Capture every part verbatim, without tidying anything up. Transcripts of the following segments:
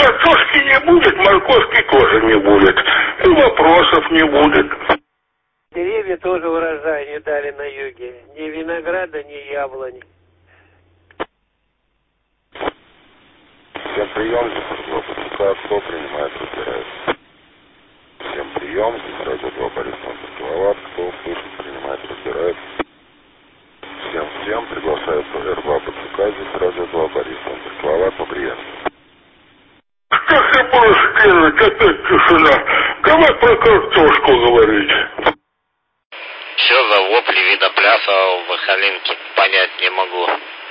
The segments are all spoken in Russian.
Картошки не будет, морковки тоже не будет. И вопросов не будет. Деревья тоже урожай не дали на юге. Ни винограда, ни яблони. Всем прием, здесь кто принимает, разбирается. Всем прием, здесь радио два Борис Киловатт, кто слышит, принимает, разбирается. Всем, всем, приглашается эр два БЦК, здесь радио два Борис Киловатт, поприветствую. Что ты будешь делать? Опять тишина. Давай про картошку говорить. Что за вопли видопляса в Вахалинке, понять не могу.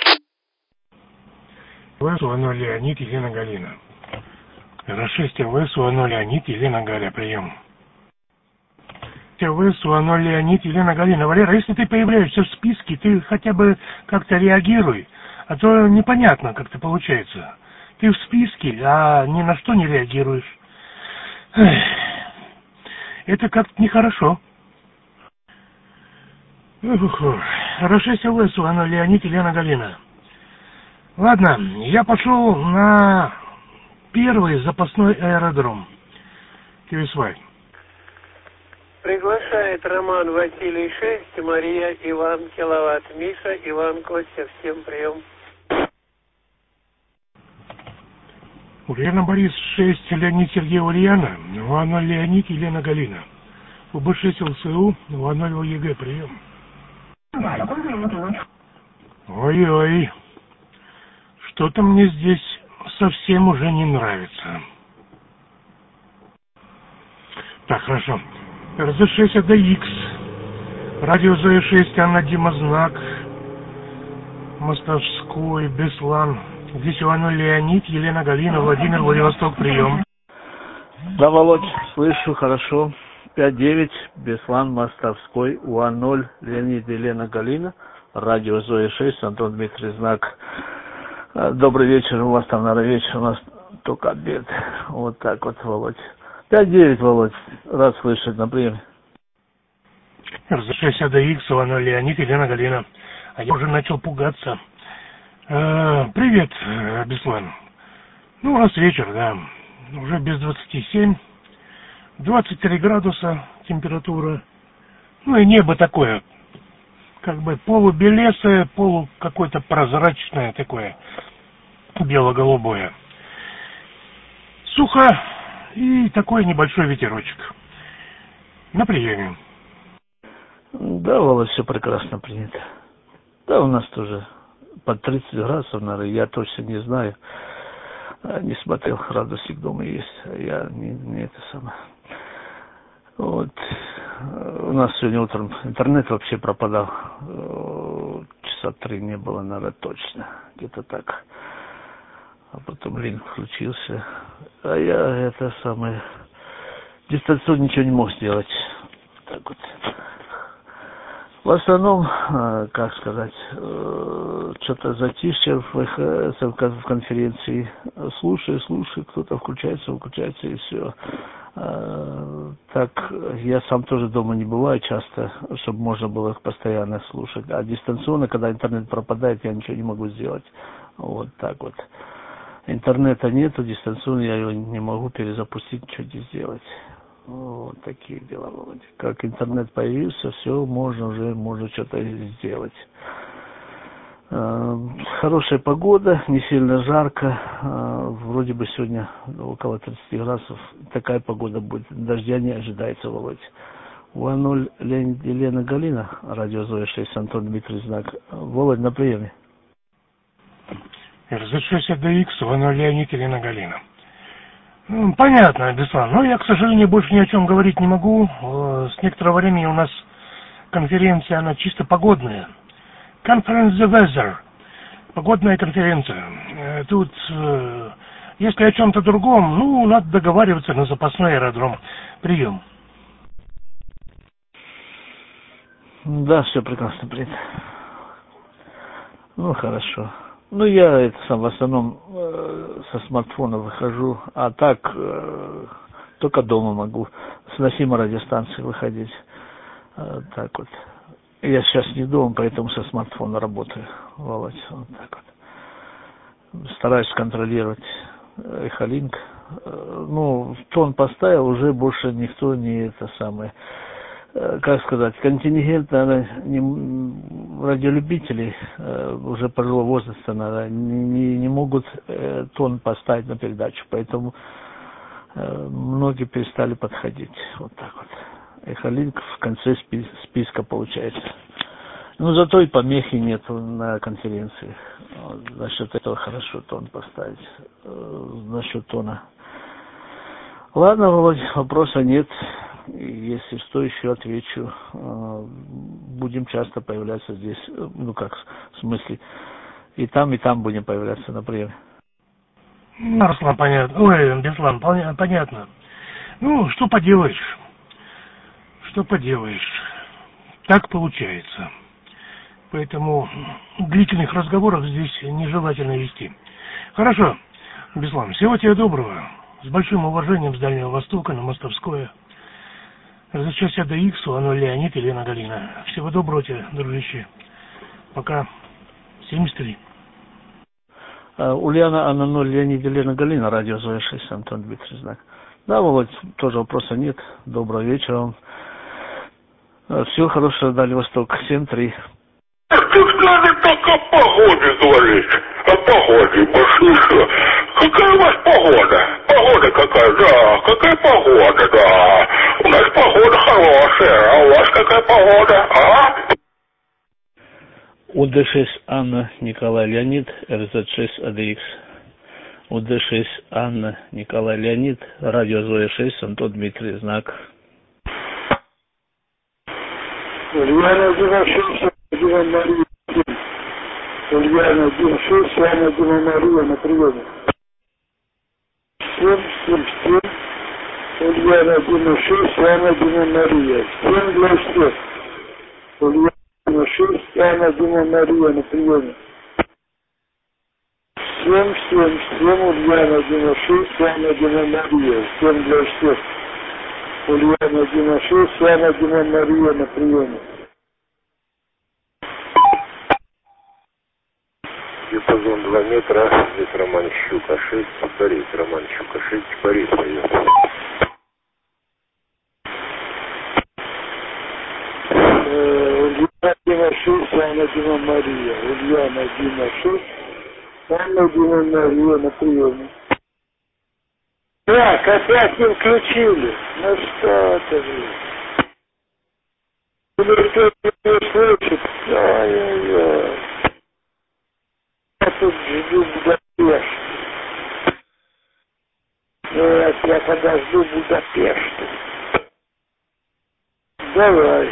ВСУ Леонид, Елена Галина. эр шесть ВСУ Леонид, Елена Галя, прием. ВСУ Леонид, Елена Галина. Валера, если ты появляешься в списке, ты хотя бы как-то реагируй, а то непонятно как-то получается. Ты в списке, а ни на что не реагируешь. Эх, это как-то нехорошо. эр шесть ВСУ Леонид, Елена Галина. Ладно, я пошел на первый запасной аэродром. Кирисвай. Приглашает Роман Василий шесть, Мария Иван Киловатт, Миша Иван Костя. Всем прием. Ульяна Борис шесть, Леонид Сергей Ульяна, Иван Леонид, Елена Галина. УБ шесть ЛСУ, Иван ЕГЭ, прием. Ой-ой. Что-то мне здесь совсем уже не нравится. Так, хорошо. эр зэ шесть эй ди икс. Радио Зоя шесть, Анна Дима Знак. Мостовской, Беслан. Здесь Иван Леонид, Елена Галина, Владимир, Владивосток, прием. Да, Володь, слышу, хорошо. пять девять, Беслан, Мостовской, УА-ноль, Леонид, Елена Галина. Радио Зоя шесть, Антон Дмитрий Знак. Добрый вечер, у вас там, наверное, вечер, у нас только обед. Вот так вот, Володь. пять девять, Володь, рад слышать на приеме. эр зэ шесть эй ди икс, Иван Леонид, Елена Галина. А я уже начал пугаться. Э, привет, Беслан. Ну, у нас вечер, да. Уже без двадцати семь. двадцать три градуса температура. Ну и небо такое, как бы полубелесое, полу какое-то прозрачное такое, бело-голубое. Сухо и такой небольшой ветерочек. На приеме. Да, Володь, все прекрасно принято. Да, у нас тоже под тридцать градусов, наверное, я точно не знаю. Не смотрел, градусник дома есть, а я не, не это самое. Вот. У нас сегодня утром интернет вообще пропадал. Часа три не было, наверное, точно. Где-то так. А потом линк включился. А я это самое... дистанционно ничего не мог сделать. Так вот. В основном, как сказать, что-то затишье в конференции. Слушай, слушай, кто-то включается, выключается и все. Так, я сам тоже дома не бываю часто, чтобы можно было их постоянно слушать. А дистанционно, когда интернет пропадает, я ничего не могу сделать. Вот так вот. Интернета нету, дистанционно я его не могу перезапустить, ничего не сделать. Вот такие дела, Володя. Как интернет появился, все, можно уже, можно что-то сделать. Хорошая погода, не сильно жарко. Вроде бы сегодня около тридцати градусов. Такая погода будет. Дождя не ожидается, Володя. УА-ноль, Елена Галина, радио Зоя шесть, Антон Дмитрий Знак. Володь, на приеме. эр зэ шесть эй ди икс, УА-ноль, Леонид, Елена Галина. Понятно, Беслан. Но я, к сожалению, больше ни о чем говорить не могу. С некоторого времени у нас конференция, она чисто погодная. Conference the Weather. Погодная конференция. Тут, если о чем-то другом, ну, надо договариваться на запасной аэродром. Прием. Да, все прекрасно принято. Ну, хорошо. Ну, я это сам в основном э, со смартфона выхожу, а так э, только дома могу с носимой радиостанции выходить. Э, так вот. Я сейчас не дома, поэтому со смартфона работаю, Володь. Вот так вот. Стараюсь контролировать Эхолинк. Ну, тон поставил, уже больше никто не это самое, как сказать, контингент, наверное, не, радиолюбителей уже пожилого возраста, наверное, не, не могут тон поставить на передачу, поэтому многие перестали подходить. Вот так вот. Эхолинк в конце списка получается. Ну, зато и помехи нет на конференции. Вот, за счет этого хорошо тон поставить. За счет тона. Ладно, Володь, вопроса нет. Если что, еще отвечу. Будем часто появляться здесь. Ну как, в смысле, и там, и там будем появляться на приеме. Ну, Руслан, понятно. Ой, Беслан, понятно. Ну, что поделаешь? Что поделаешь? Так получается. Поэтому длительных разговоров здесь нежелательно вести. Хорошо, Беслан, всего тебе доброго. С большим уважением с Дальнего Востока на Мостовское. Разрешайся до Икс, Анна Леонид и Лена Галина. Всего доброго тебе, дружище. Пока. семьдесят три. Ульяна, Анна ноль, Леонид и Лена Галина, радио Зоя шесть, Антон Дмитрий Знак. Да, Володь, тоже вопроса нет. Доброго вечера вам. Всего хорошего, Дальний Восток, семь три. Ты скажи так о погоде говорить. О погоде, Машиха. Какая у вас погода? Погода какая, да. Какая погода, да. У нас погода хорошая, а у вас какая погода, а? УД шесть Анна Николай Леонид, РЗ шесть АДХ. УД шесть Анна Николай Леонид, радио Зоя шесть, Антон Дмитрий Знак. Ульяна Дима шесть, Дима Мария. Ульяна Дима шесть, Анна Дима Мария на приеме. семь семь семь. Ульяна Дима шесть, Анна Дима Мария. семь для всех. Ульяна Дима шесть, Анна Дима Мария на приеме. семь семь семь. Ульяна Дима шесть, Анна Дима Мария. семь для всех. Ульяна Дима шесть, Анна Дима Мария на приеме. Диапазон два метра, здесь Роман Щука шесть, повторить, Роман Щука шесть, Борис, прием. Ульяна Дима шесть, Анна Дима Мария. Ульяна Дима шесть, Анна Дима Мария на приеме. Так, опять не включили. Ну что ты же. Никто не слышит. Ой-ой-ой. Я тут жду Будапешт. Нет, я подожду Будапешт. Давай.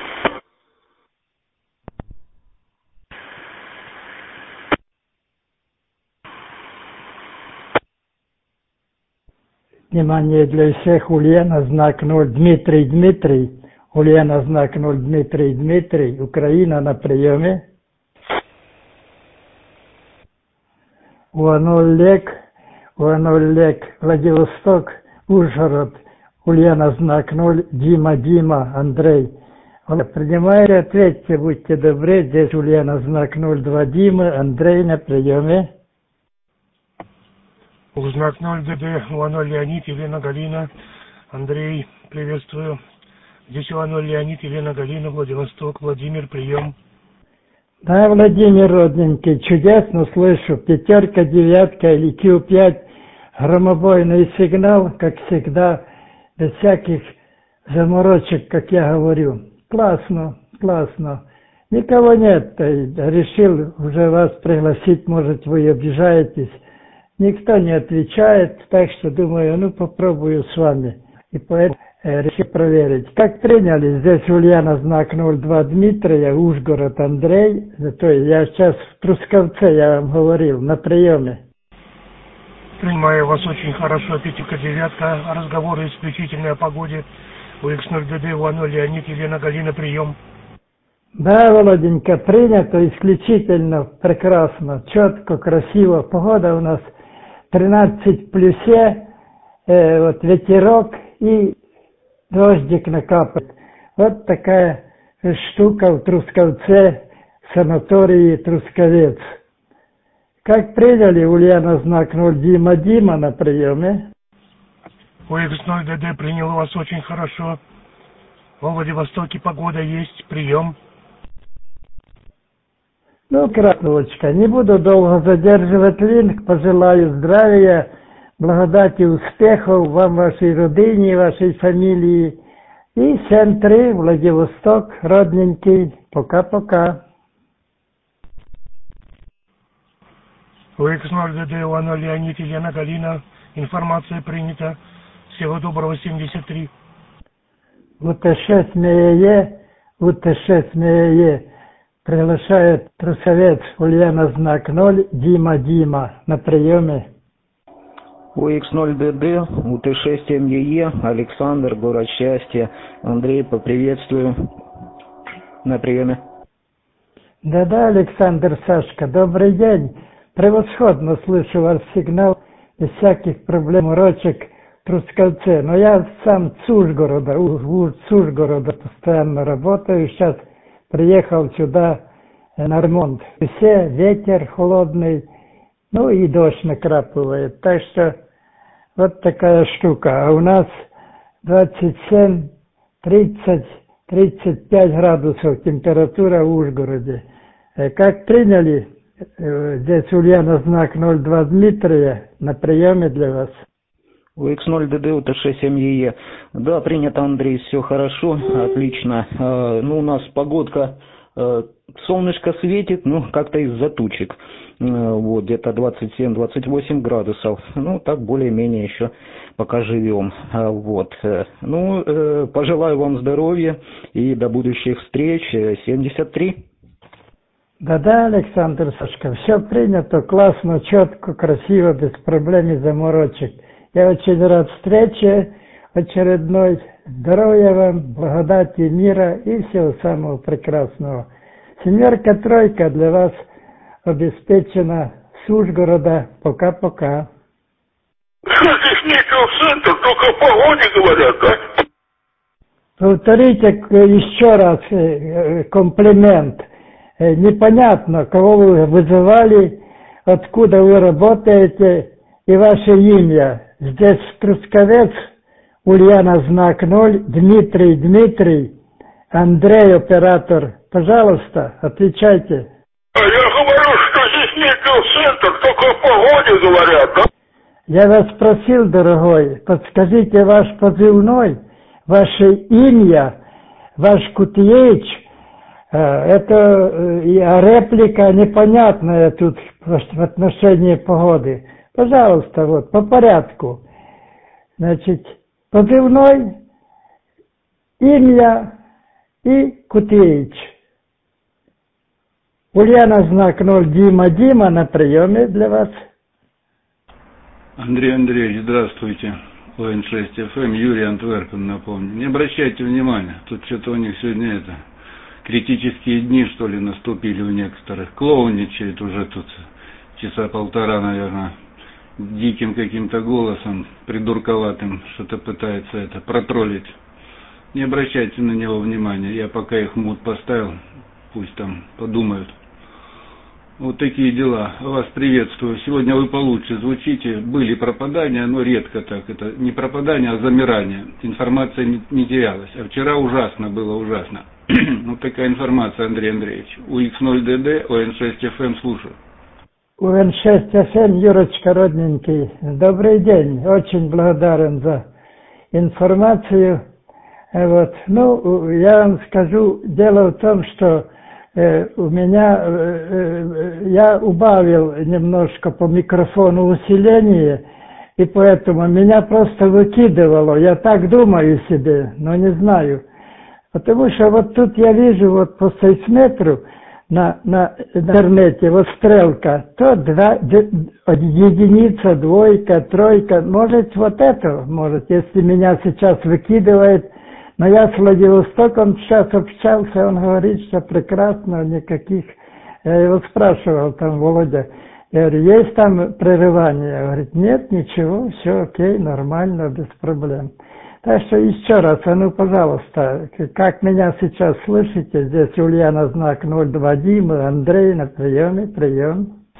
Внимание для всех. Ульяна, знак ноль, Дмитрий, Дмитрий. Ульяна, знак ноль, Дмитрий, Дмитрий. Украина на приеме. Уанолек, Уанолек, Владивосток, Ужгород. Ульяна, знак ноль, Дима, Дима, Андрей. Принимайте, ответьте, будьте добры. Здесь Ульяна, знак ноль, два, Дима, Андрей на приеме. Знак ноль ДД, Уано Леонид, Елена Галина, Андрей, приветствую. Здесь Уано Леонид, Елена Галина, Владивосток, Владимир, прием. Да, Владимир, родненький, чудесно слышу. Пятерка, девятка или Q пять, громобойный сигнал, как всегда, без всяких заморочек, как я говорю. Классно, классно. Никого нет, решил уже вас пригласить, может, вы обижаетесь. Никто не отвечает, так что думаю, ну попробую с вами. И поэтому э, решил проверить. Как приняли? Здесь Ульяна, знак ноль два, Дмитрия, Ужгород, Андрей. То есть я сейчас в Трусковце, я вам говорил, на приеме. Принимаю вас очень хорошо, пятерка, девятка. Разговоры исключительно о погоде. У Икс ноль ДД, Уано Леонид, Елена Галина, прием. Да, Володенька, принято исключительно прекрасно, четко, красиво. Погода у нас тринадцать в плюсе, э, вот ветерок и дождик накапает. Вот такая штука в Трусковце, санатории Трусковец. Как приняли Ульяна знак ноль Дима Дима на приеме? У икс ноль дэ дэ принял вас очень хорошо. Во Владивостоке погода есть, прием. Ну, краточка, не буду долго задерживать линк, пожелаю здравия, благодати, успехов вам, вашей родине, вашей фамилии. И семь три, Владивосток, родненький. Пока-пока. У икс ноль дэ дэ, Ивана Леонид, Елена Галина. Информация принята. Всего доброго, семьдесят три. У тэ шесть МЕЕ, у тэ шесть МЕЕ приглашает Трусовец Ульяна знак ноль, Дима Дима на приеме. У икс ноль дэ дэ, у тэ шесть МЕЕ, Александр, город счастья. Андрей, поприветствую. На приеме. Да-да, Александр, Сашка, добрый день. Превосходно слышу ваш сигнал, без всяких проблем, урочек в Трускавце. Но я сам с Ужгорода, у, с Ужгорода постоянно работаю. Сейчас приехал сюда на ремонт. Все, ветер холодный, ну и дождь накрапывает. Так что вот такая штука. А у нас двадцать семь, тридцать, тридцать пять градусов температура в Ужгороде. Как приняли? Здесь Ульяна знак ноль два Дмитрия на приеме для вас. У икс ноль дэ дэ, у тэ шесть МЕЕ. Да, принято, Андрей, все хорошо, отлично. Ну, у нас погодка, солнышко светит, ну, как-то из-за тучек. Вот, где-то двадцать семь - двадцать восемь градусов. Ну, так более-менее еще пока живем. Вот. Ну, пожелаю вам здоровья и до будущих встреч. семьдесят три. Да-да, Александр, Сашка, все принято, классно, четко, красиво, без проблем и заморочек. Я очень рад встрече очередной. Здоровья вам, благодати, мира и всего самого прекрасного. Семерка-тройка для вас обеспечена с Ужгорода. Пока-пока. Что здесь нечего в центр, только о погоде говорят, да? Повторите еще раз комплимент. Непонятно, кого вы вызывали, откуда вы работаете и ваше имя. Здесь Трусковец, Ульяна знак ноль, Дмитрий Дмитрий, Андрей оператор. Пожалуйста, отвечайте. А я говорю, что здесь нечего в центр, только о погоде говорят, да? Я вас спросил, дорогой, подскажите ваш позывной, ваше имя, ваш Кутьевич. Это реплика непонятная тут в отношении погоды. Пожалуйста, вот, по порядку. Значит, позывной, имя и Кутеич. Ульяна знак ноль, Дима Дима на приеме для вас. Андрей Андреевич, здравствуйте. о эн шесть эф эм, Юрий Антверпен, напомню. Не обращайте внимания, тут что-то у них сегодня это... Критические дни, что ли, наступили у некоторых. Клоуничает уже тут часа полтора, наверное, диким каким-то голосом, придурковатым, что-то пытается это протроллить. Не обращайте на него внимания, я пока их в мут поставил, пусть там подумают. Вот такие дела. Вас приветствую. Сегодня вы получше звучите. Были пропадания, но редко так. Это не пропадание, а замирание. Информация не, не терялась. А вчера ужасно было, ужасно. Вот такая информация, Андрей Андреевич. У икс ноль дэ дэ, о эн шесть эф эм, слушаю. у эн шесть эф эм, Юрочка, родненький. Добрый день. Очень благодарен за информацию. Вот. Ну, я вам скажу, дело в том, что у меня, я убавил немножко по микрофону усиление, и поэтому меня просто выкидывало. Я так думаю себе, но не знаю. Потому что вот тут я вижу вот по сейсметру на, на интернете, вот стрелка, то два, единица, двойка, тройка. Может вот это, может, если меня сейчас выкидывает. Но я с Владивостоком сейчас общался, он говорит, что прекрасно, никаких... Я его спрашивал, там, Володя, я говорю, есть там прерывание? Он говорит, нет, ничего, все окей, нормально, без проблем. Так что еще раз, а ну, пожалуйста, как меня сейчас слышите, здесь Ульяна знак ноль два Дима, Андрей на приеме, прием.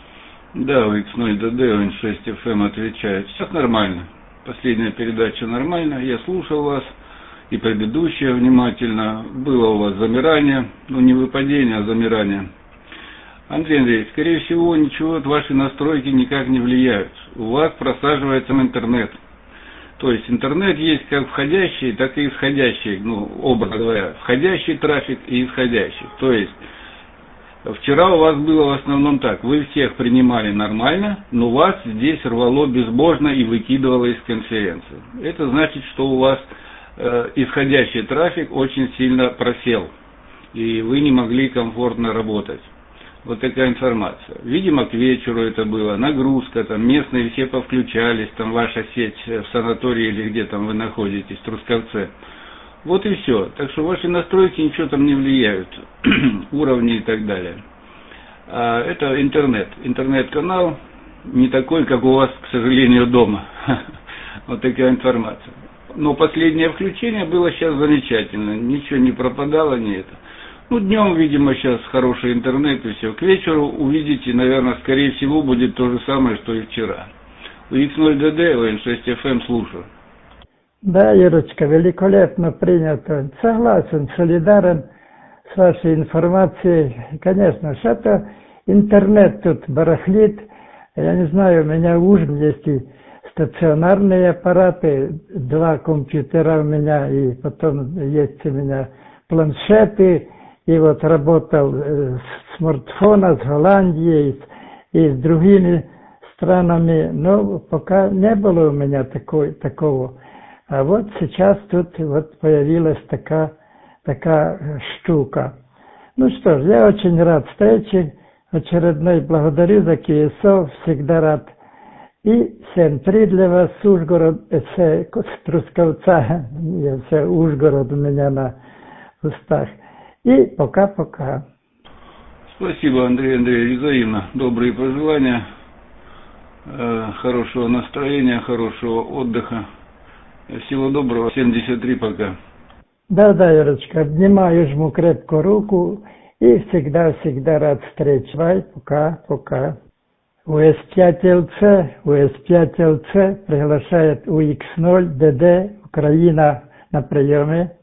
Да, у икс ноль дэ дэ, у эн шесть эф эм отвечает. Сейчас нормально. Последняя передача нормально. Я слушал вас и предыдущая внимательно. Было у вас замирание, ну не выпадение, а замирание. Андрей Андреевич, скорее всего, ничего от вашей настройки никак не влияют. У вас просаживается интернет. То есть интернет есть как входящий, так и исходящий, ну, образно говоря, входящий трафик и исходящий. То есть вчера у вас было в основном так, вы всех принимали нормально, но вас здесь рвало безбожно и выкидывало из конференции. Это значит, что у вас э, исходящий трафик очень сильно просел, и вы не могли комфортно работать. Вот такая информация. Видимо, к вечеру это было, нагрузка, там местные все повключались, там ваша сеть в санатории или где там вы находитесь, в Трусковце. Вот и все. Так что ваши настройки ничего там не влияют, уровни и так далее. А это интернет. Интернет-канал не такой, как у вас, к сожалению, дома. Вот такая информация. Но последнее включение было сейчас замечательно. Ничего не пропадало, не это. Ну, днем, видимо, сейчас хороший интернет и все. К вечеру увидите, наверное, скорее всего, будет то же самое, что и вчера. У икс ноль дэ дэ, у эн шесть эф эм слушаю. Да, Юрочка, великолепно принято. Согласен, солидарен с вашей информацией. Конечно, что-то интернет тут барахлит. Я не знаю, у меня в Ужгороде есть и стационарные аппараты, два компьютера у меня, и потом есть у меня планшеты. И вот работал с смартфона, с Голландией и с другими странами, но пока не было у меня такой, такого. А вот сейчас тут вот появилась такая, такая штука. Ну что ж, я очень рад встрече, очередной благодарю за кей эс о, всегда рад. И семь три для вас, Ужгород, это с Трусковца, все Ужгород у меня на устах. И пока-пока. Спасибо, Андрей Андреевич, взаимно. Добрые пожелания, э, хорошего настроения, хорошего отдыха. Всего доброго, семьдесят три пока. Да-да, Юрочка, обнимаю, жму крепко руку и всегда-всегда рад встрече. Бай, пока-пока. у эс пять эл си, у эс пять эл си приглашает у икс ноль дэ дэ, Украина на приеме.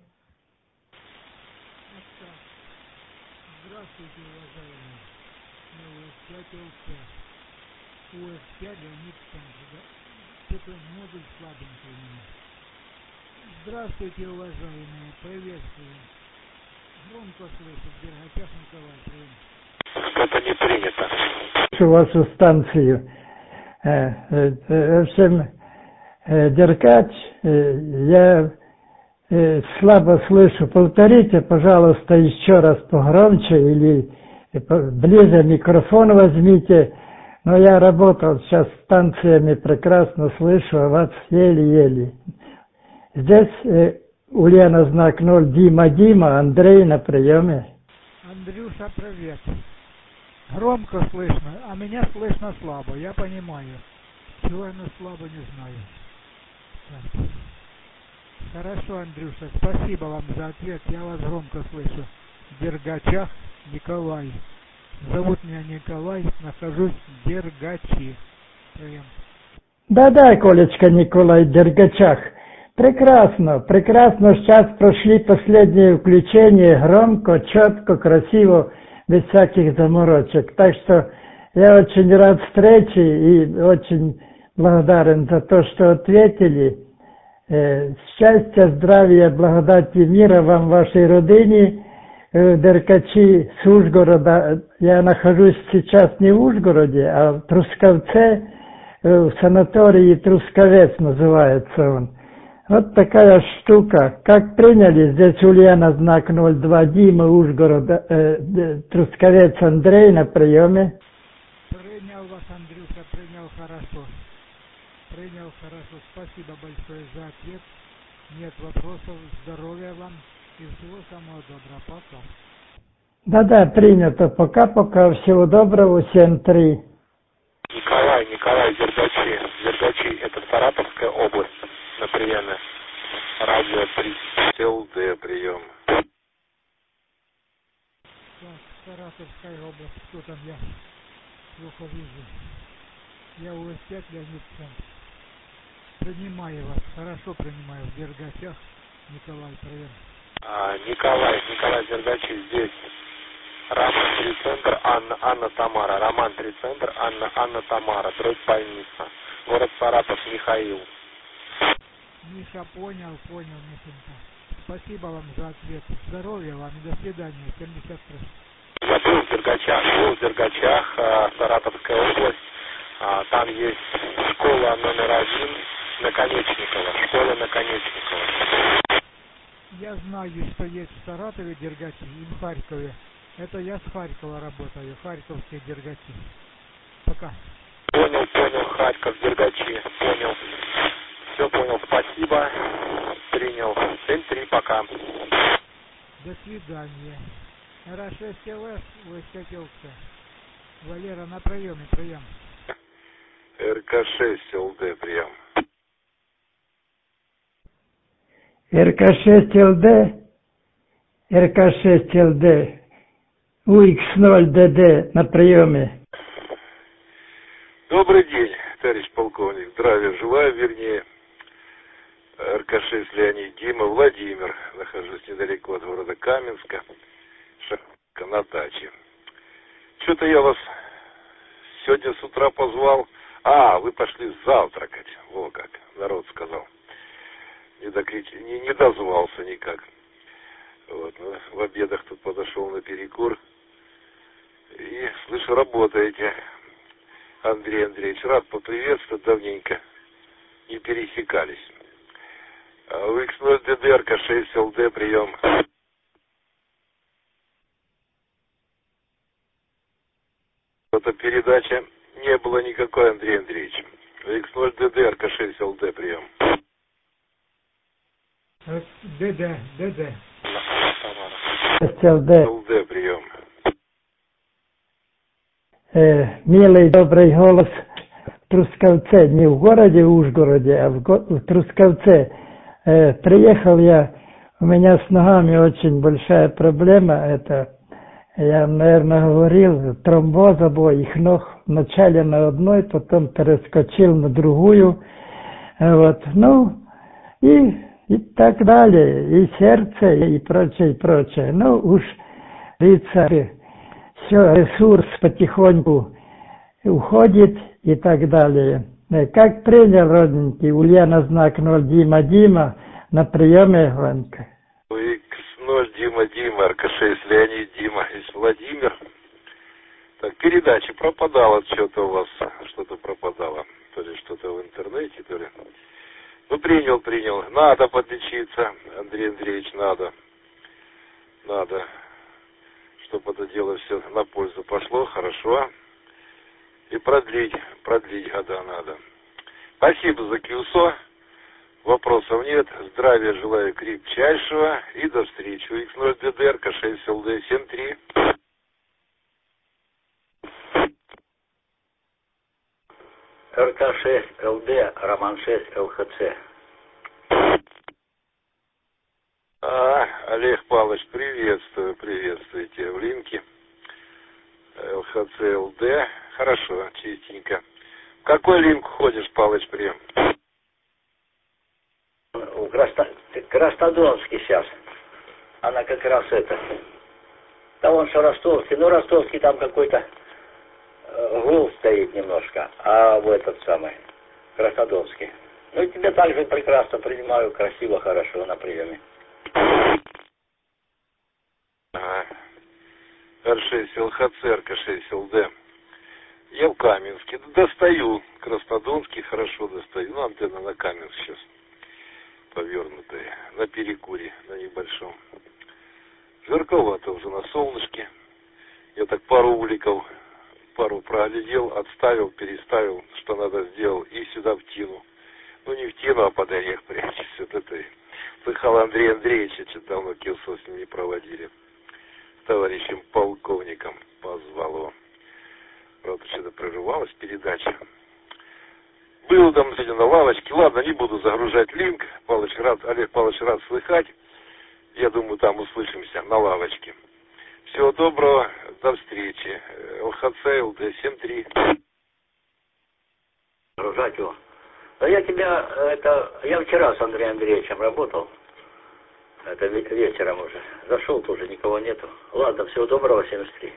Здравствуйте, уважаемые. у эс пять эл си. у эс пять Леонид Станков, да? Что-то модуль слабенький у меня. Здравствуйте, уважаемые. Приветствую. Громко слышу. Дергачев Николай, прием. Это не принято. У вашу станцию. Э, э, в общем, э, Деркач, э, я э, слабо слышу. Повторите, пожалуйста, еще раз погромче или ближе микрофон возьмите. Но я работал сейчас с станциями, прекрасно слышу, а вас еле-еле. Здесь э, Ульяна знак ноль, Дима, Дима, Андрей на приеме. Андрюша, привет. Громко слышно, а меня слышно слабо, я понимаю. Чего оно слабо, не знаю. Так. Хорошо, Андрюша, спасибо вам за ответ, я вас громко слышу. Дергачах Николай. Зовут меня Николай, нахожусь в Дергачи. Прием. Да-да, Колечка Николай, Дергачах. Прекрасно, прекрасно. Сейчас прошли последние включения, громко, четко, красиво, без всяких заморочек. Так что я очень рад встрече и очень благодарен за то, что ответили. Э, счастья, здравия, благодати, мира вам, вашей родине, э, Деркачи с Ужгорода. Я нахожусь сейчас не в Ужгороде, а в Трусковце, э, в санатории Трусковец называется он. Вот такая штука. Как приняли, здесь Ульяна, знак ноль два, Дима, Ужгород, э, Трусковец, Андрей на приеме. Принял вас, Андрюша, принял хорошо. Принял хорошо. Спасибо большое за ответ. Нет вопросов. Здоровья вам и всего самого доброго. Пока. Да-да, принято. Пока-пока. Всего доброго. семь три. Николай, Николай, Дергачи. Дергачи, это Саратовская область. На приеме. Радио три. эл дэ прием. Так, Саратовская область. Кто там я? плохо вижу. Я У С пять Леонид Центр. Принимаю вас, хорошо принимаю в Дергачах. Николай, прием. А, Николай, Николай Дергачи здесь. Роман три центр, Анна, Анна Тамара. Роман три центр, Анна, Анна Тамара. Троиц больница. Город Саратов, Михаил. Миша, понял, понял, Мишенька. Спасибо вам за ответ. Здоровья вам и до свидания. семьдесят три. Я был в Дергачах, был в Дергачах, Саратовская область. Там есть школа номер один Наконечникова. Школа Наконечникова. Я знаю, что есть в Саратове Дергачи и в Харькове. Это я с Харькова работаю, харьковские Дергачи. Пока. Понял, понял, Харьков, Дергачи, понял. Все понял, спасибо. Принял. семь три, пока. До свидания. Р шесть Л С, У С пять Л Ц. Валера, на приеме, прием. Р К шесть Л Д, прием. Р К шесть Л Д, Р К шесть Л Д, У Х ноль Д Д на приеме. Добрый день, товарищ полковник. Здравия желаю, вернее. Р К шесть Леонид Дима, Владимир. Нахожусь недалеко от города Каменска. Шапка на даче. Что-то я вас сегодня с утра позвал. А, вы пошли завтракать. Во как, народ сказал. Не, докрич... не, не дозвался никак. Вот, ну, в обедах тут подошел на перекур. И, слышу, работаете. Андрей Андреевич, рад поприветствовать, давненько не пересекались. У Х ноль Д Д, Р К шесть Л Д, прием. Это передача не было никакой, Андрей Андреевич. У Х ноль Д Д, Р К шесть Л Д, прием. Д Д, Д Д. Л Д. Л Д, прием. Э, милый добрый голос в Трускавце, не в городе Ужгороде, а в, го- в Трускавце. Э, приехал я, у меня с ногами очень большая проблема, это, я, наверное, говорил, тромбоз обоих ног, вначале на одной, потом перескочил на другую, вот, ну, и, и так далее, и сердце, и прочее, и прочее. Ну, уж, говорится, все, ресурс потихоньку уходит и так далее. Как принял, родненький, Ульяна знак ноль Дима Дима на приеме, Ванька. У Х ноль Дима Дима, Р К шесть Леонид Дима, есть Владимир. Так, передача пропадала, что-то у вас, что-то пропадало. То ли что-то в интернете, то ли. Ну, принял, принял. Надо подлечиться, Андрей Андреевич, надо. Надо. Чтобы это дело все на пользу пошло, хорошо. И продлить, продлить года надо. Спасибо за КИУСО. Вопросов нет. Здравия желаю крепчайшего. И до встречи. У Х ноль Д Д, Р К шесть Л Д, семь три. Р К шесть Л Д, Роман шесть Л Х Ц. А, Олег Павлович, приветствую, приветствую тебя в линке. Л Х Ц Л Д. Хорошо, чистенько. В какой линк ходишь, Павлович, прием? В Красно... Краснодонске сейчас. Она как раз это. Там он что ростовский. Ну, ростовский там какой-то э, гул стоит немножко. А в этот самый, Краснодонский. Ну, и тебя также прекрасно принимаю. Красиво, хорошо на приеме. Ага. Р шесть Л Х Ц, Р К шесть Л Д. Я в Каменске. Достаю. Краснодонский хорошо достаю. Ну, антенна на Каменск сейчас. Повернутая. На перекуре, на небольшом. Жарковато уже на солнышке. Я так пару уликов, пару проглядел, отставил, переставил, что надо сделал, и сюда втяну. Ну, не втяну, а под орех прячусь. Вот это. Слыхал Андрей Андреевича, что давно КИУСО с ним не проводили. С товарищем полковником позвал его. Правда, что-то прерывалась передача. Был там сегодня на лавочке. Ладно, не буду загружать линк. Павлович рад, Олег Павлович рад слыхать. Я думаю, там услышимся на лавочке. Всего доброго, до встречи. ЛХЦ ЛД семь три. Ружать его. Да я тебя, это, я вчера с Андреем Андреевичем работал. Это вечером уже. Зашел, тоже никого нету. Ладно, всего доброго, семьдесят три.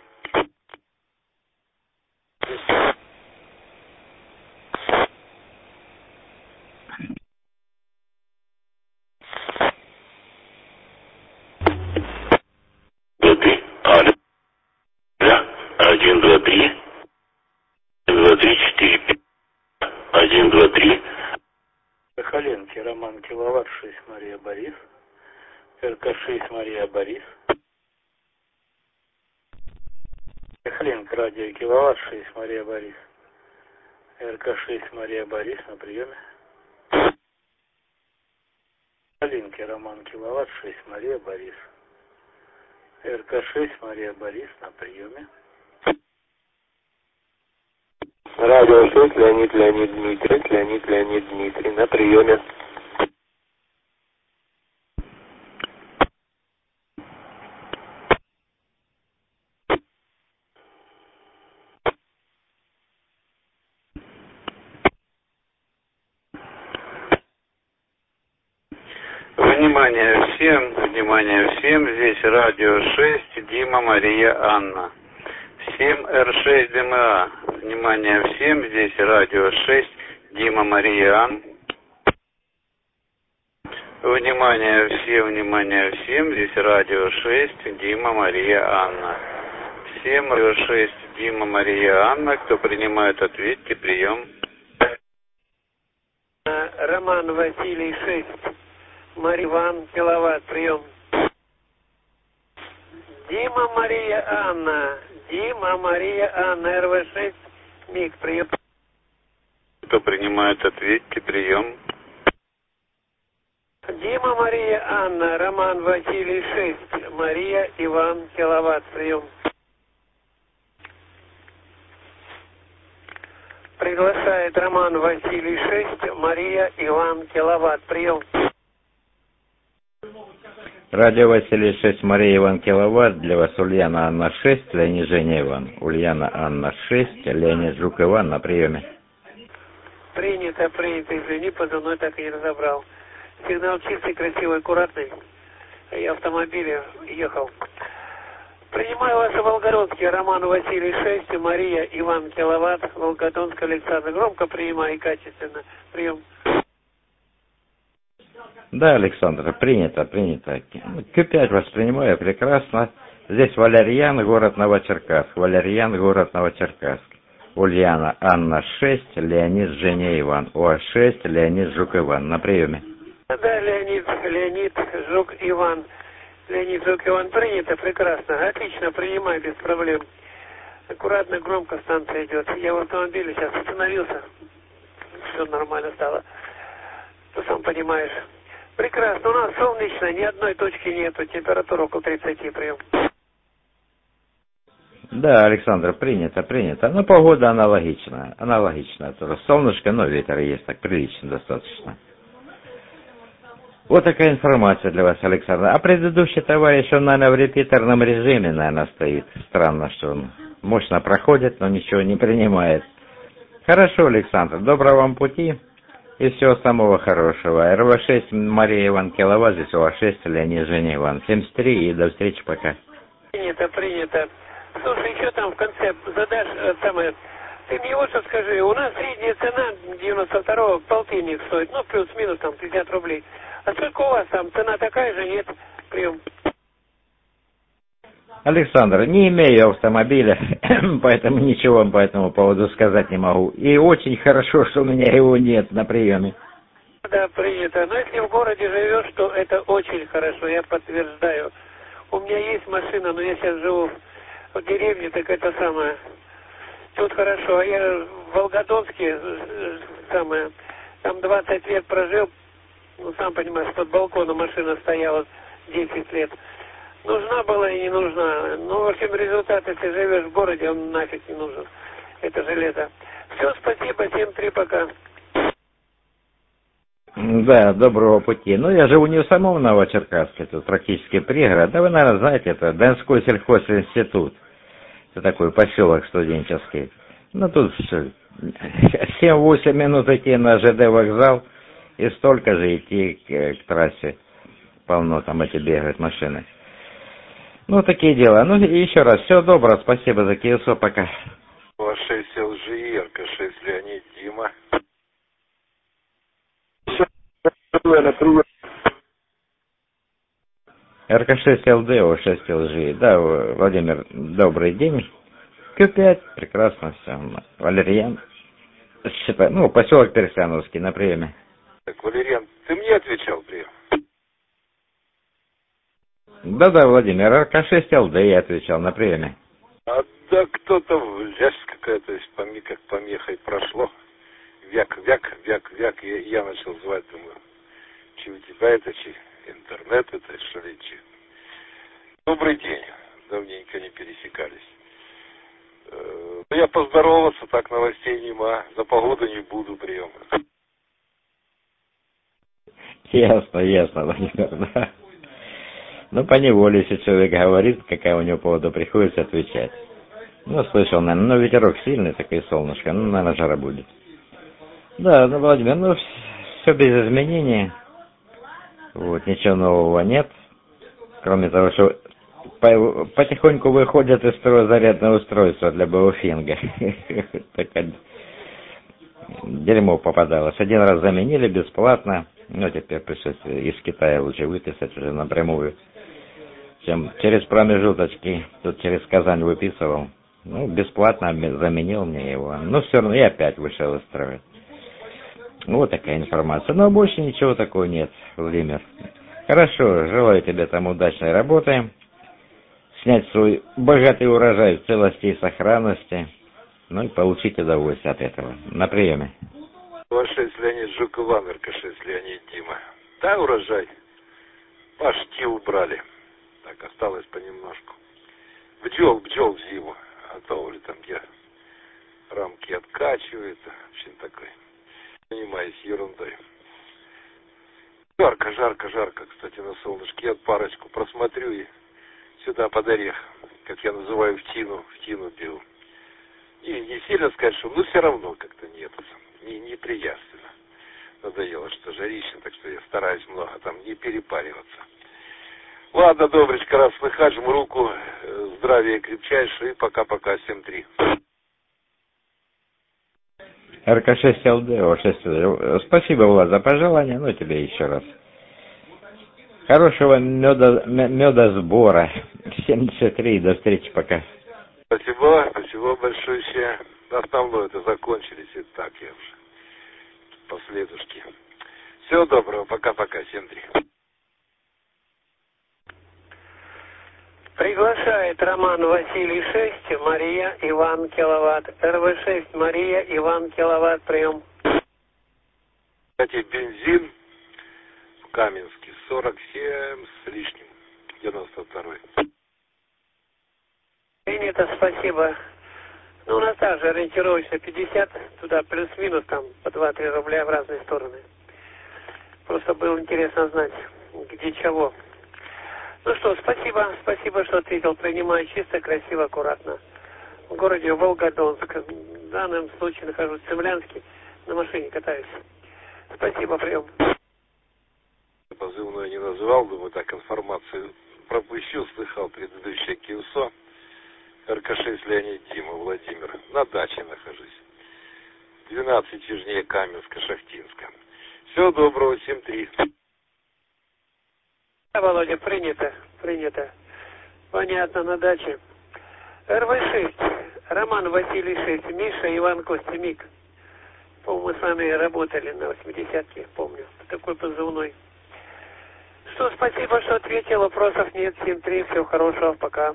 Один, два, три. Два, три, четыре. Один, два, три. Сахалинки, Роман Киловатт шесть, Мария Борис. РК шесть, Мария Борис. Сахалинка, радио Киловатт шесть, Мария Борис. РК шесть, Мария Борис на приеме. Сахалинки, Роман Киловатт шесть, Мария Борис. РК шесть, Мария Борис на приеме. Радио шесть, Леонид, Леонид, Дмитрий, Леонид, Леонид, Дмитрий, на приеме. Внимание всем, внимание всем, здесь радио шесть, Дима, Мария, Анна. семь эр шесть дэ эм а. Внимание всем, здесь радио шесть, Дима, Мария, Анна. Внимание всем, внимание всем, здесь радио шесть, Дима, Мария, Анна. семь радио шесть, Дима, Мария, Анна. Кто принимает, ответьте, прием. Роман Василий шесть. Мария Иван Киловатт, прием. Дима Мария Анна. Дима Мария Анна, эр вэ шесть, МИГ, прием. Кто принимает, ответьте, прием. Дима Мария Анна, Роман Василий шесть, Мария Иван Киловатт, прием. Приглашает Роман Василий шесть, Мария Иван Киловатт, прием. Радио Василий шесть, Мария Иван Киловатт, для вас Ульяна Анна шесть, Леонид Женя Иван. Ульяна Анна шесть, Леонид Жук Иван на приеме. Принято, принято, извини, позывной так и не разобрал. Сигнал чистый, красивый, аккуратный. Я в автомобиле ехал. Принимаю вас в Волгородске, Роман Василий шесть, Мария Иван Киловатт, Волгодонск, Александр. Громко принимай и качественно. Прием. Да, Александр, принято, принято. Q пять воспринимаю прекрасно. Здесь Валерьян, город Новочеркасск. Валерьян, город Новочеркасск. Ульяна Анна шесть, Леонид Женя Иван. ОА шесть, Леонид Жук Иван. На приеме. Да, Леонид, Леонид Жук Иван. Леонид Жук Иван, принято, прекрасно. Отлично, принимай, без проблем. Аккуратно, громко станция идет. Я в автомобиле сейчас остановился. Все нормально стало. Ты сам понимаешь. Прекрасно, у нас солнечно, ни одной точки нету, температура около тридцати, прием. Да, Александр, принято, принято. Но погода аналогична, аналогична. Тоже солнышко, но ветер есть, так прилично достаточно. Вот такая информация для вас, Александр. А предыдущий товарищ, он, наверное, в репитерном режиме, наверное, стоит. Странно, что он мощно проходит, но ничего не принимает. Хорошо, Александр, доброго вам пути. И всего самого хорошего. эр вэ шесть, Мария Иван Киловатт, здесь ОА шесть, Леонид Женя Иван. семьдесят три и до встречи, пока. Принято, принято. Слушай, еще там в конце задашь э, самое. Ты мне вот что скажи, у нас средняя цена девяносто второго полтинник стоит, ну плюс-минус там пятьдесят рублей. А сколько у вас там? Цена такая же, нет? Прием. Александр, не имею автомобиля, поэтому ничего вам по этому поводу сказать не могу. И очень хорошо, что у меня его нет на приеме. Да, принято. Но если в городе живешь, то это очень хорошо, я подтверждаю. У меня есть машина, но я сейчас живу в деревне, так это самое. Тут хорошо. А я в Волгодонске, самое, там двадцать лет прожил, ну, сам понимаешь, под балконом машина стояла десять лет. Нужна была и не нужна. Ну, в общем, результат, если живешь в городе, он нафиг не нужен. Это железо. Все, спасибо, семь три, пока. Да, доброго пути. Ну, я живу не в самом Новочеркасске, тут практически пригород. Да вы, наверное, знаете, это Донской сельхозинститут. Это такой поселок студенческий. Ну, тут семь-восемь минут идти на ЖД вокзал, и столько же идти к, к трассе. Полно там эти бегают машины. Ну, такие дела. Ну, и еще раз, всего доброго, спасибо за КСО, пока. шесть ЛЖИ, РК шесть Леонид, Дима. РК шесть ЛДО, шесть ЛЖИ. Да, Владимир, добрый день. Q пять, прекрасно все. Валерьян. Ну, поселок Персяновский, на приеме. Так, Валерьян, ты мне отвечал прием? Да-да, Владимир, РК шесть ЛД я отвечал, на приеме. А да кто-то, вязь какая-то, как помехой прошло. Вяк, вяк, вяк, вяк, я, я начал звать, думаю, чи у тебя это, чи интернет это, что ли, чи. Добрый день, давненько не пересекались. Э, я поздороваться, так новостей нема, за погоду не буду приема. Ясно, ясно, Владимир, да. Ну, поневоле, если человек говорит, какая у него повода, приходится отвечать. Ну, слышал, наверное, ну, ветерок сильный, такое солнышко, ну, наверное, жара будет. Да, ну, Владимир, ну, все без изменений. Вот, ничего нового нет. Кроме того, что по, потихоньку выходят из строя зарядное устройство для Бауфинга. Такое дерьмо попадалось. Один раз заменили бесплатно. Ну, теперь пришлось из Китая лучше выписать уже напрямую, чем через промежуточки. Тут через Казань выписывал. Ну, бесплатно заменил мне его. Ну, все равно и опять вышел из строя. Вот такая информация. Но больше ничего такого нет, Владимир. Хорошо, желаю тебе там удачной работы. Снять свой богатый урожай в целости и сохранности. Ну и получить удовольствие от этого. На приеме. шесть Леонид, Жуков, РК шесть Леонид, Дима. Да, урожай. Почти убрали. Так, осталось понемножку. Бджол, бджол в зиму. А то ли там где рамки откачивают. В общем, такой. Занимаюсь ерундой. Жарко, жарко, жарко, кстати, на солнышке. Я парочку просмотрю и сюда под орех, как я называю, в тину, в тину пил. И не сильно сказать, что, ну, все равно как-то нет. Не, неприятно. Надоело, что жарище, так что я стараюсь много там не перепариваться. Ладно, добречко, раз слыхать, жму руку, здравия крепчайшее, и пока-пока, семь три. РК шесть ЛДО, шесть ЛДО. Спасибо, Влад, за пожелание, ну тебе еще раз. Хорошего меда, медосбора. семьдесят три, до встречи, пока. Спасибо, спасибо большое. Основное это закончились, и так я уже последушки. Всего доброго, пока-пока, семь три. Приглашает Роман Василий шесть, Мария Иван Киловатт. РВ шесть, Мария Иван Киловатт, прием. Кстати, бензин в Каменске сорок семь с лишним, девяносто второй. Принято, спасибо. Ну, у нас также ориентировочно пятьдесят, туда плюс-минус там по два-три рубля в разные стороны. Просто было интересно знать, где чего. Ну что, спасибо, спасибо, что ответил. Принимаю чисто, красиво, аккуратно. В городе Волгодонск. В данном случае нахожусь в Цемлянске, на машине катаюсь. Спасибо, прием. Позывную не называл, думаю, так информацию пропущу, слыхал предыдущее КИУСО. РК шесть Леонид, Дима, Владимир. На даче нахожусь. двенадцать южнее Каменска, Шахтинска. Всего доброго, семь три. Да, Володя, принято, принято. Понятно, на даче. РВ шесть, Роман Василий шесть, Миша, Иван Костя, Мик. По-моему, мы с вами работали на восьмидесятке, помню, такой позывной. Что, спасибо, что ответил, вопросов нет, семь три, всего хорошего, пока.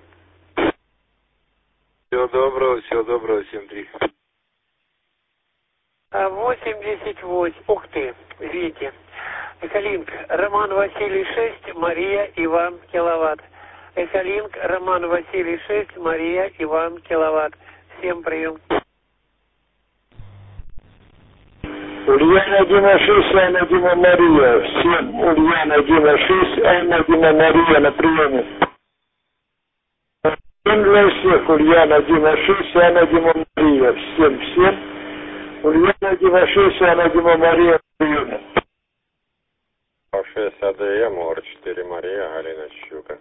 Всего доброго, всего доброго, семь три. А восемьдесят восемь, ух ты, видите. Эхолинк, Роман Василий шесть, Мария Иван Киловатт. Эхолинк, Роман Василий шесть, Мария Иван Киловатт. Всем прием. Ульяна Дима шесть, Анна Дима Мария. Всем Ульяна Дима шесть, Анна Дима Мария на приеме. Всем для всех Ульяна Дима шесть, Анна Дима Мария. Всем, всем. Ульяна Дима шесть, Анна Дима Мария на приеме. шесть А Д М, Ор четыре Мария, Галина Щука.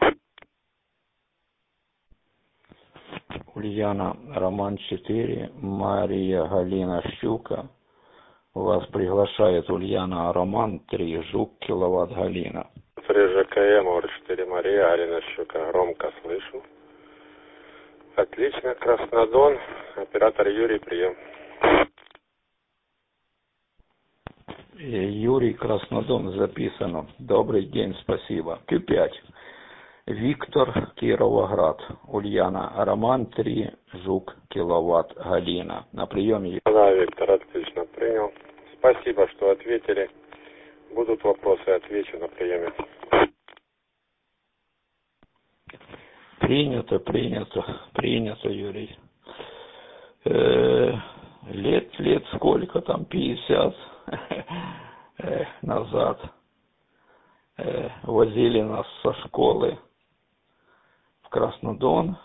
Ульяна, Роман четыре, Мария, Галина Щука. Вас приглашает Ульяна, Роман три, Жук, Киловатт, Галина. три Ж К М, Ор четыре Мария, Галина Щука. Громко слышу. Отлично, Краснодон. Оператор Юрий, прием. Юрий, Краснодон, записано. Добрый день, спасибо. Q пять. Виктор, Кировоград. Ульяна, Роман три, Жук, Киловатт, Галина. На приеме. Да, Виктор, отлично принял. Спасибо, что ответили. Будут вопросы, отвечу на приеме. Принято, принято, принято, Юрий. Э, лет, лет сколько там, пятьдесят назад э, возили нас со школы в Краснодон,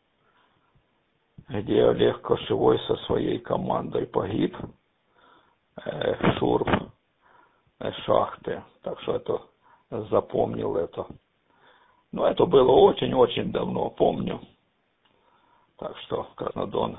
где Олег Кошевой со своей командой погиб э, в шурф э, шахты. Так что это запомнил это. Но это было очень-очень давно, помню. Так что Краснодон.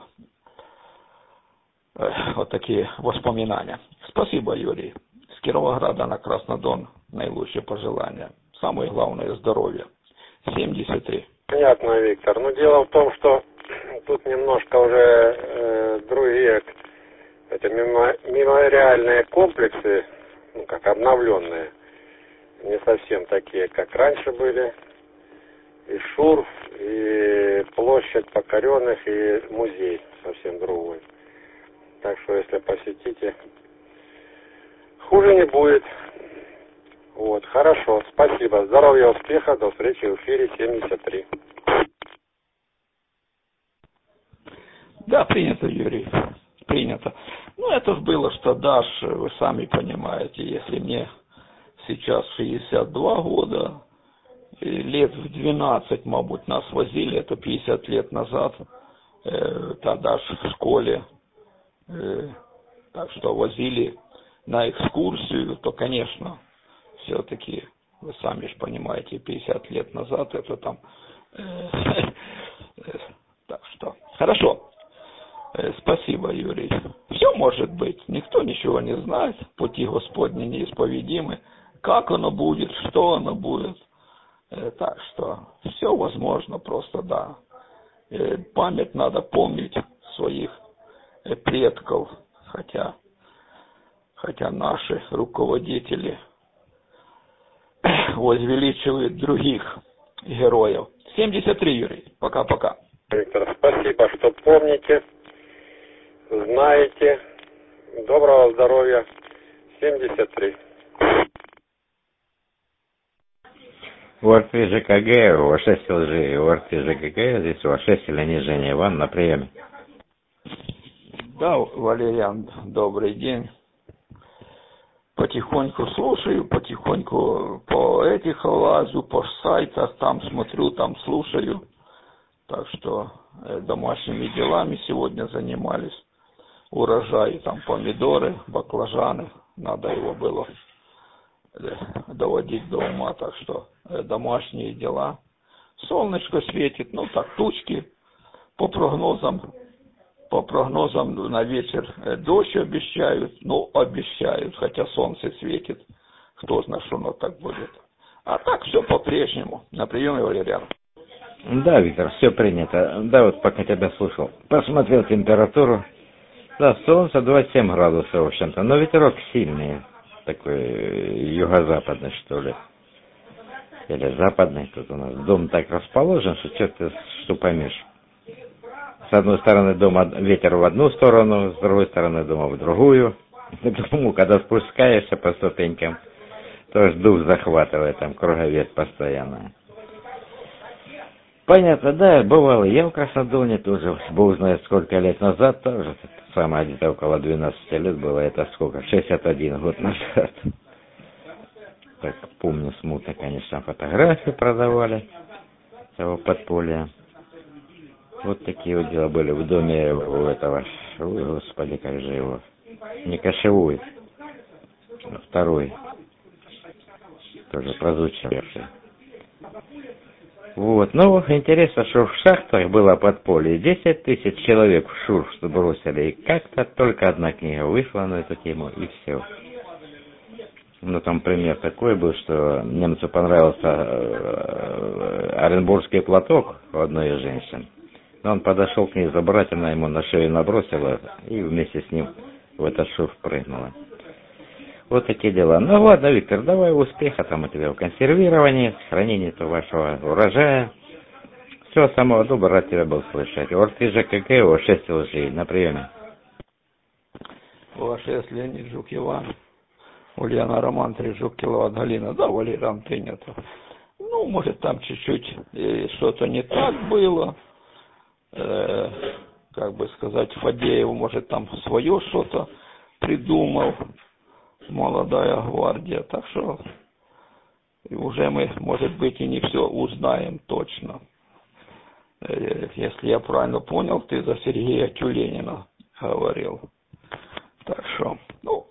Э, вот такие воспоминания. Спасибо, Юрий. С Кировограда на Краснодон наилучшие пожелания. Самое главное — здоровье. семьдесят три. Понятно, Виктор. Но дело в том, что тут немножко уже э, другие это мемо, мемориальные комплексы, ну как обновленные, не совсем такие, как раньше были. И шурф, и площадь покоренных, и музей совсем другой. Так что, если посетите, хуже не будет. Вот, хорошо, спасибо. Здоровья, успеха, до встречи в эфире семьдесят три. Да, принято, Юрий, принято. Ну, это ж было, что Даш, вы сами понимаете, если мне сейчас шестьдесят два года, лет в двенадцать, мабуть, нас возили, это пятьдесят лет назад, э, тогда ж в школе, э, так что возили на экскурсию, то, конечно, все-таки, вы сами же понимаете, пятьдесят лет назад это там, э, э, так что, хорошо, э, спасибо, Юрий. Все может быть, никто ничего не знает, пути Господни неисповедимы, как оно будет, что оно будет. Так что все возможно, просто да. Память надо помнить своих предков, хотя, хотя наши руководители возвеличивают других героев. семьдесят три, Юрий. Пока-пока. Виктор, спасибо, что помните, знаете. Доброго здоровья. семьдесят три. УАРТ ЖКГ, у вас шесть ЛЖ, УАРТ ЖКГ, здесь у вас шесть Леонид Женя Иван на приеме. Да, Валериан, добрый день. Потихоньку слушаю, потихоньку по этих лазю, по сайтах, там смотрю, там слушаю. Так что э, домашними делами сегодня занимались. Урожай, там помидоры, баклажаны, надо его было доводить до ума, так что э, домашние дела. Солнышко светит, ну так тучки, по прогнозам, по прогнозам на вечер э, дождь обещают, ну обещают, хотя солнце светит, кто знает, что оно так будет. А так все по-прежнему. На приеме, Валериан. Да, Виктор, все принято. Да, вот пока тебя слушал. Посмотрел температуру. Да, солнце двадцать семь градусов, в общем-то, но ветерок сильный. Такой юго-западный, что ли. Или западный. Тут у нас дом так расположен, что черт что поймешь. С одной стороны дома ветер в одну сторону, с другой стороны дома в другую. Потому когда спускаешься по ступенькам, тоже дух захватывает, там круговец постоянно. Понятно, да, бывало. Я в Краснодоне тоже, бог знает сколько лет назад, тоже самое где-то около двенадцати лет было, это сколько, шестьдесят один год назад. Так, помню смутно, конечно, фотографии продавали того подполья. Вот такие вот дела были в доме у этого, ой, господи, как же его, не Кошевой, а второй, тоже прозвучавший. Вот, ну, интересно, что в шахтах было подполье, десять тысяч человек в шурф бросили, и как-то только одна книга вышла на эту тему, и все. Ну, там пример такой был, что немцу понравился оренбургский платок у одной из женщин. Но он подошел к ней забрать, она ему на шею набросила, и вместе с ним в этот шурф прыгнула. Вот такие дела. Ну ладно, Виктор, давай успеха там у тебя в консервировании, хранении вашего урожая. Всего самого доброго, рад тебя был слышать. Орты ЖКК, шесть лжей, на приеме. Ваша Леонид Жук Иван, Ульяна Роман, три Жук Киловатт Галина. Да, Валерам принято. Ну, может, там чуть-чуть что-то не так было. Э, как бы сказать, Фадеев, может, там свое что-то придумал. Молодая гвардия, так что и уже мы, может быть, и не все узнаем точно. Если я правильно понял, ты за Сергея Тюленина говорил. Так что, ну,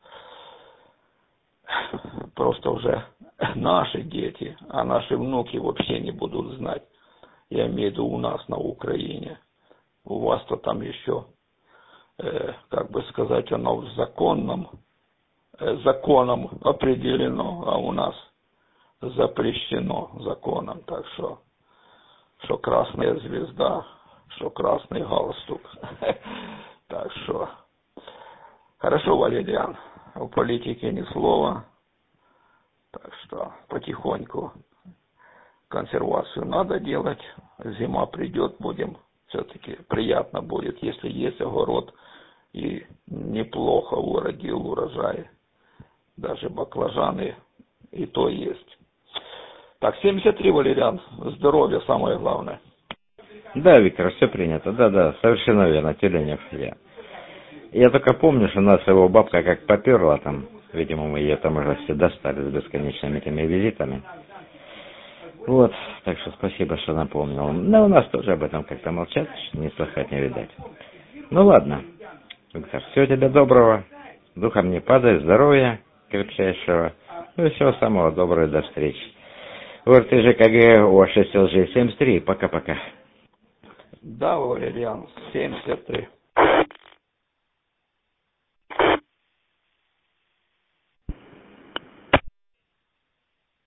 просто уже наши дети, а наши внуки вообще не будут знать. Я имею в виду у нас на Украине. У вас-то там еще, э, как бы сказать, оно в законном законом определено, а у нас запрещено законом. Так что, что красная звезда, что красный галстук. Так что, хорошо, Валериан, в политике ни слова. Так что, потихоньку консервацию надо делать. Зима придет, будем, все-таки приятно будет, если есть огород и неплохо уродил урожай. Даже баклажаны и то есть. Так, семьдесят три, Валериан. Здоровье самое главное. Да, Виктор, все принято. Да-да, совершенно верно, Тюленев я. Я только помню, что нас его бабка как поперла там. Видимо, мы ее там уже все достали с бесконечными этими визитами. Вот, так что спасибо, что напомнил. Но у нас тоже об этом как-то молчат, не слыхать, не видать. Ну ладно, Виктор, всего тебе доброго. Духом не падай, здоровья крепчайшего. Ну и всего самого доброго, до встречи. ОРТ ЖКГ О шесть Л Ж семьдесят три. Пока-пока. Да, Валериан, семьдесят три.